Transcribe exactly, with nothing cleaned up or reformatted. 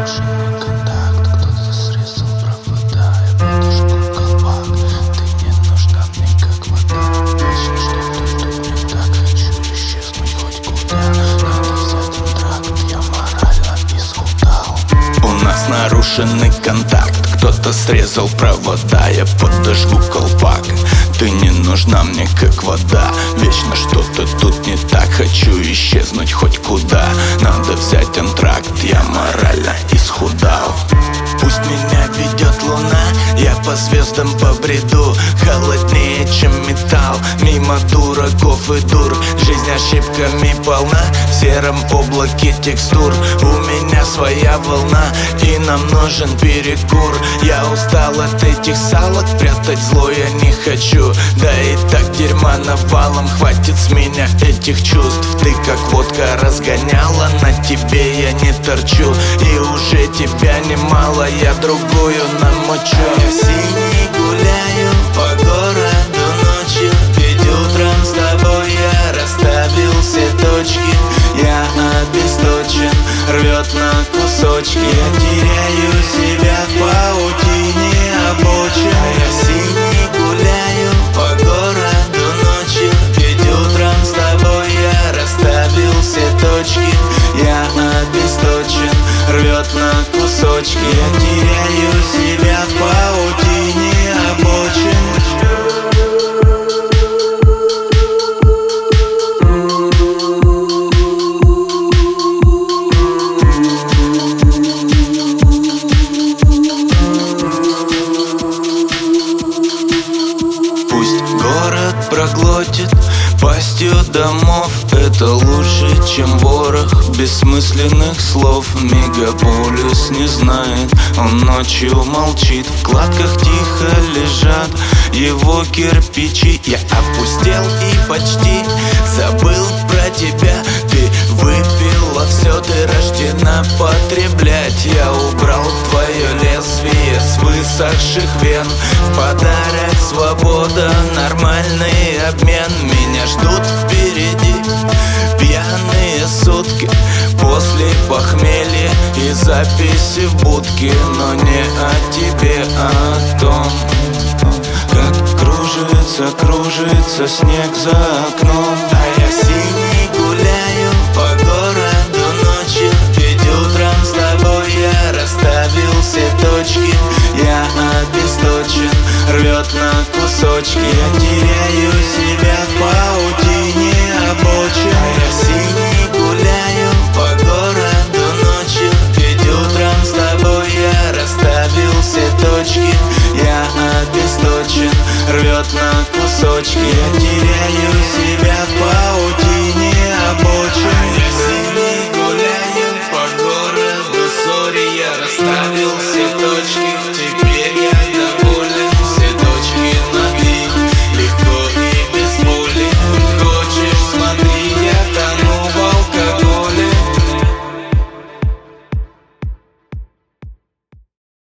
нарушенный контакт, кто-то срезал провода. Я подожгу колпак, ты не нужна мне как вода. Вечно что-то тут не так, хочу исчезнуть хоть куда. Надо взять антракт, я морально исхудал. У нас нарушенный контакт, кто-то срезал провода. Я подожгу колпак, ты не нужна мне как вода. Вечно что-то тут не так, хочу исчезнуть хоть куда. Надо взять антракт, я морально исхудал. Пусть меня ведет луна, я по звездам побреду. Холоднее, чем металл, мимо дураков и дур. Жизнь ошибками полна, в сером облаке текстур. У меня своя волна, и нам нужен перекур. Я устал от этих салок, прятать зло я не хочу. Да и так дерьма навалом, хватит с меня этих чувств. Ты как водка разгоняла, на тебе я не торчу. И уже тебя немало, я другую намочу. Я синий гуляю по городу ночью, ведь утром с тобой я расставил все точки. Я обесточен, рвет на кусочки. Я теряю себя в паутине обочин. Я синий гуляю по городу ночью, ведь утром с тобой я расставил все точки. Я обесточен, рвет на кусочки. Я теряю себя в паутине обочин. Город проглотит пастью домов. Это лучше, чем ворох бессмысленных слов. Мегаполис не знает, он ночью молчит. В кладках тихо лежат его кирпичи. Я опустел и почти забыл про тебя. Ты выпила все, ты рождена потреблять. Я убрал твое лезвие с высохших вен. В подарок свобода, нормальный обмен. Меня ждут впереди пьяные сутки после похмелья и записи в будке. Но не о тебе, а о том, как кружится, кружится снег за окном. А я синий гуляю по городу ночью, ведь утром с тобой я расставил все точки. Я обесточен, рвет на кусочки. Я теряю себя в паутине обочин. А я синий гуляю по городу ночью, ведь утром с тобой я расставил все точки. Я обесточен, рвет на кусочки. Я теряю